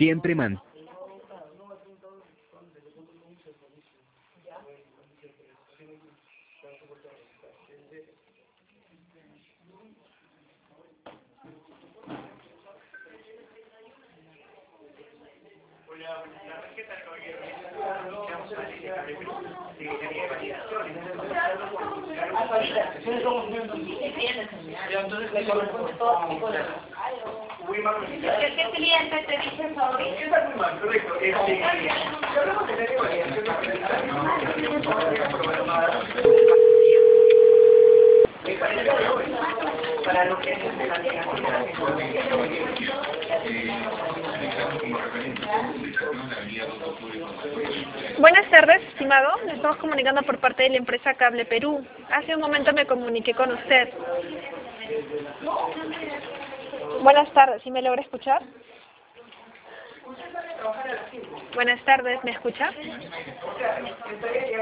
Siempre man. ¿Qué cliente te dice para lo que es Buenas tardes, estimado. Me estamos comunicando por parte de la empresa Cable Perú. Hace un momento me comuniqué con usted. Buenas tardes, ¿sí me logra escuchar? Buenas tardes, ¿me escucha?